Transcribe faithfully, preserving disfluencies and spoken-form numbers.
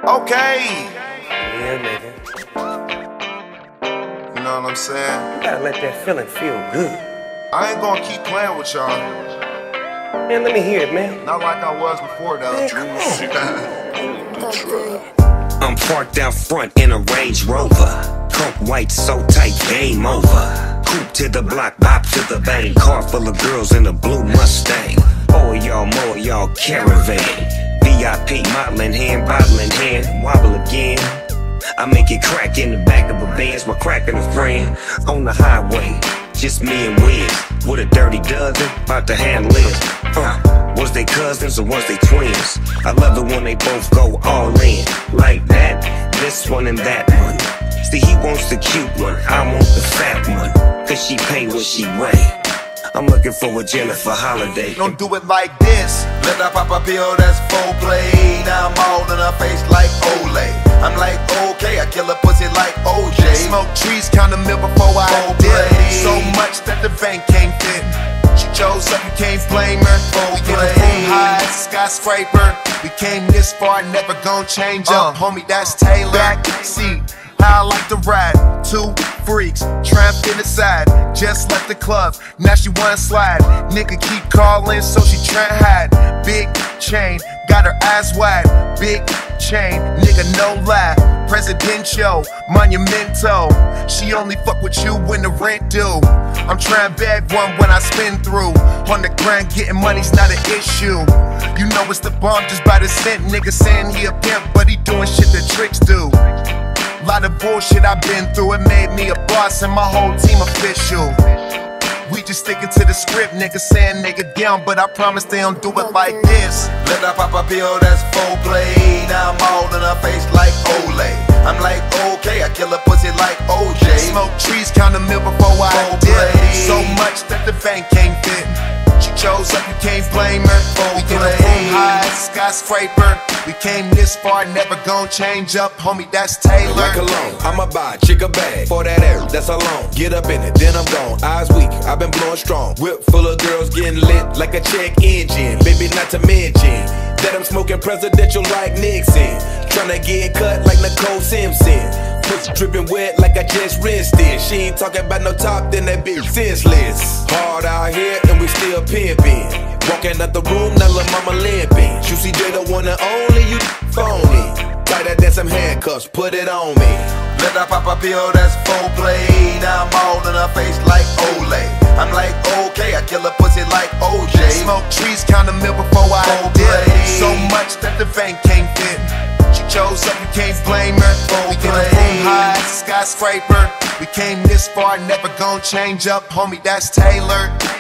Okay. Yeah, nigga. You know what I'm saying? You gotta let that feeling feel good. I ain't gonna keep playing with y'all. Man, let me hear it, man. Not like I was before, though. Man, come on. I'm parked out front in a Range Rover. Coke white so tight, game over. Coupe to the block, bop to the bank. Car full of girls in a blue Mustang. Oh, y'all, more y'all, caravan. V I P, modeling hand, bottling hand, wobble again. I make it crack in the back of a Benz while cracking a friend. On the highway, just me and Wiz, with a dirty dozen, about to handle it. Uh, was they cousins or was they twins? I love it when they both go all in. Like that, this one and that one. See, he wants the cute one, I want the fat one. Cause she pay what she weigh. I'm looking for a Jennifer Holiday. Don't do it like this. Let her pop a pill, that's full play. Now I'm all in her face like Olay. I'm like, okay, I kill a pussy like O J. Smoke trees, count a mil before I did. So much that the bank can't fit. She chose up, you can't blame her. We get it from high, skyscraper. We came this far, never gon' change up. Uh, Homie, that's Taylor. Back seat, how I like to ride. Two freaks, trapped in the side. Just left the club, now she wanna slide. Nigga keep calling, so she tryna hide. Big chain, got her eyes wide. Big chain, nigga no lie. Presidential, monumental. She only fuck with you when the rent due. I'm trying bag one when I spin through. On the grind, getting money's not an issue. You know it's the bomb just by the cent. Nigga saying he a pimp, but he doing shit that tricks do. Lot of bullshit I've been through, it made me a boss and my whole team official. We just sticking to the script, niggas saying nigga down, but I promise they don't do it like this. Let her pop a pill, that's full play. Now I'm all in her face like Olay. I'm like, okay, I kill a pussy like O J. Smoke trees, count a mil before I did. So much that the bank can't fit. She chose up, you can't blame her. We get it from high, skyscraper. We came this far, never gon' change up. Homie, that's Taylor. Like cologne, I'ma buy a chick a bag. For that air, that's alone. Get up in it, then I'm gone. Eyes weak, I've been blowing strong. Whip full of girls getting lit like a check engine. Baby, not to mention that I'm smoking presidential like Nixon. Tryna get cut like Nicole Simpson. Pussy dripping wet like I just rinsed it. She ain't talking about no top, then that bitch senseless. Hard out here and we still pimping. Walking out the room, now lil' mama limping. Juicy J the one and only, you phony. Tighter than some handcuffs, put it on me. Let her pop a pill, that's full play. Now I'm all in her face like Olay. I'm like, okay, I kill a pussy like O J. Smoke trees, count a mil before I did. So much that the bank can't fit. She chose up, you can't blame her. We get it from high, skyscraper. We came this far, never gon' change up. Homie, that's Taylor.